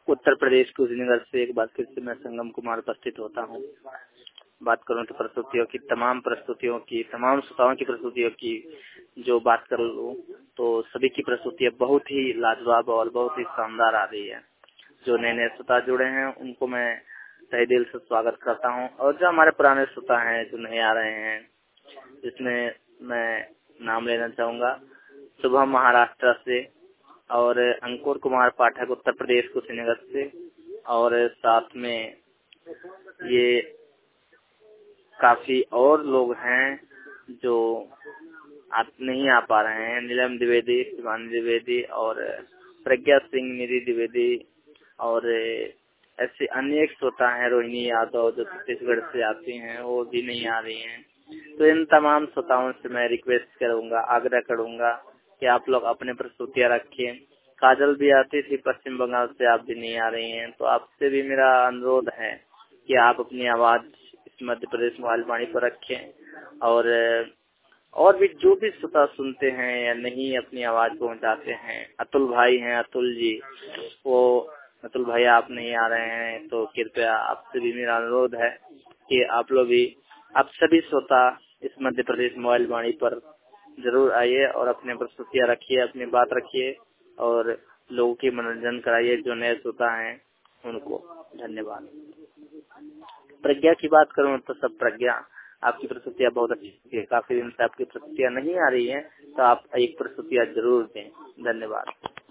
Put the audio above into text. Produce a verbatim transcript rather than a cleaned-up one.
उत्तर प्रदेश कुशीनगर से एक बार फिर से मैं संगम कुमार उपस्थित होता हूँ। बात करूँ तो प्रस्तुतियों की तमाम प्रस्तुतियों की तमाम श्रोताओं की प्रस्तुतियों की जो बात कर लूँ तो सभी की प्रस्तुतियाँ बहुत ही लाजवाब और बहुत ही शानदार आ रही है। जो नए नए श्रोता जुड़े हैं उनको मैं तहे दिल से स्वागत करता हूँ, और जो हमारे पुराने श्रोता हैं जो नहीं आ रहे हैं, जिसमें मैं नाम लेना चाहूँगा शुभम महाराष्ट्र से, और अंकुर कुमार पाठक उत्तर प्रदेश कुशीनगर से, और साथ में ये काफी और लोग हैं जो आप नहीं आ पा रहे हैं। नीलम द्विवेदी, शिवानी द्विवेदी और प्रज्ञा सिंह, निधि द्विवेदी और ऐसे अनेक श्रोता हैं, रोहिणी यादव जो छत्तीसगढ़ से आती हैं वो भी नहीं आ रही हैं। तो इन तमाम श्रोताओं से मैं रिक्वेस्ट करूंगा, आग्रह करूंगा कि आप लोग अपने प्रस्तुतियाँ रखें। काजल भी आती थी पश्चिम बंगाल से, आप भी नहीं आ रही हैं, तो आपसे भी मेरा अनुरोध है कि आप अपनी आवाज इस मध्य प्रदेश मोबाइल वाणी पर रखें। और और भी जो भी श्रोता सुनते हैं या नहीं अपनी आवाज पहुंचाते हैं, अतुल भाई हैं, अतुल जी, वो अतुल भाई आप नहीं आ रहे हैं तो कृपया आपसे भी मेरा अनुरोध है कि आप लोग भी, आप सभी श्रोता इस मध्य प्रदेश मोबाइल वाणी पर जरूर आइए और अपने प्रस्तुतियाँ रखिए, अपनी बात रखिए और लोगों की मनोरंजन कराइए जो नए श्रोता हैं उनको। धन्यवाद। प्रज्ञा की बात करूं तो सब प्रज्ञा, आपकी प्रस्तुतियाँ बहुत अच्छी है, काफी दिन से आपकी प्रस्तुतियाँ नहीं आ रही हैं, तो आप एक प्रस्तुतियाँ जरूर दें। धन्यवाद।